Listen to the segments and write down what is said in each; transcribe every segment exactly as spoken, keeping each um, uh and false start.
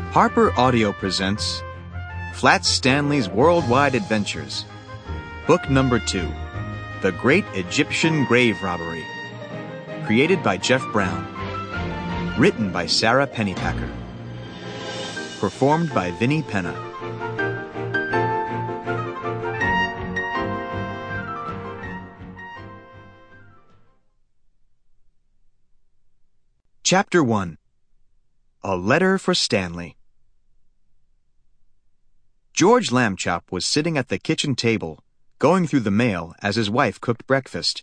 Harper Audio presents Flat Stanley's Worldwide Adventures. Book number two, The Great Egyptian Grave Robbery. Created by Jeff Brown. Written by Sarah Pennypacker. Performed by Vinnie Penna. Chapter one. A Letter for Stanley. George Lambchop was sitting at the kitchen table, going through the mail as his wife cooked breakfast.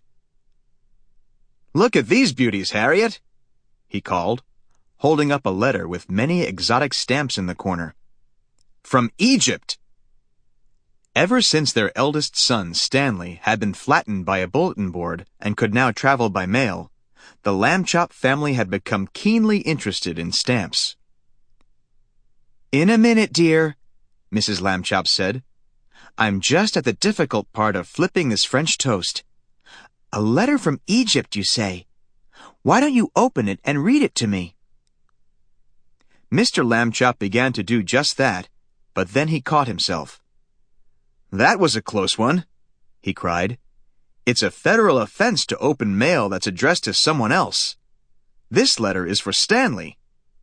"Look at these beauties, Harriet," he called, holding up a letter with many exotic stamps in the corner. "From Egypt!" Ever since their eldest son, Stanley, had been flattened by a bulletin board and could now travel by mail, the Lambchop family had become keenly interested in stamps. "In a minute, dear," Missus Lambchop said. "I'm just at the difficult part of flipping this French toast. A letter from Egypt, you say? Why don't you open it and read it to me?" Mister Lambchop began to do just that, but then he caught himself. "That was a close one," he cried. "It's a federal offense to open mail that's addressed to someone else. This letter is for Stanley."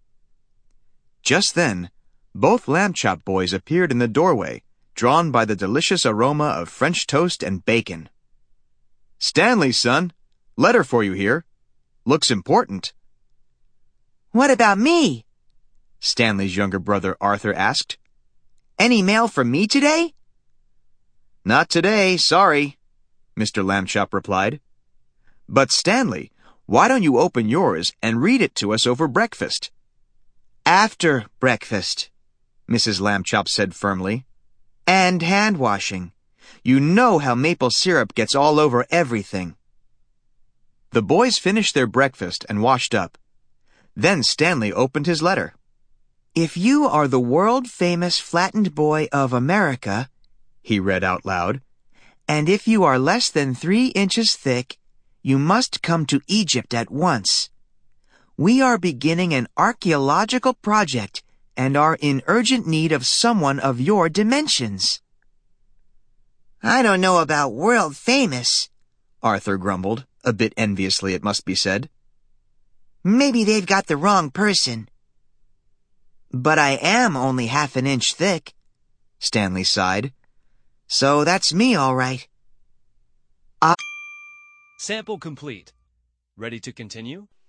Just then, both Lambchop boys appeared in the doorway, drawn by the delicious aroma of French toast and bacon. "Stanley, son, letter for you here. Looks important." "What about me?" Stanley's younger brother Arthur asked. "Any mail for me today?" "Not today, sorry," Mister Lambchop replied. "But Stanley, why don't you open yours and read it to us over breakfast?" "After breakfast," Missus Lambchop said firmly. "And hand-washing. You know how maple syrup gets all over everything." The boys finished their breakfast and washed up. Then Stanley opened his letter. "If you are the world-famous flattened boy of America," he read out loud, "and if you are less than three inches thick, you must come to Egypt at once. We are beginning an archaeological project and are in urgent need of someone of your dimensions." "I don't know about world-famous," Arthur grumbled, a bit enviously it must be said. "Maybe they've got the wrong person." "But I am only half an inch thick," Stanley sighed. "So that's me, all right." Sample complete. Ready to continue?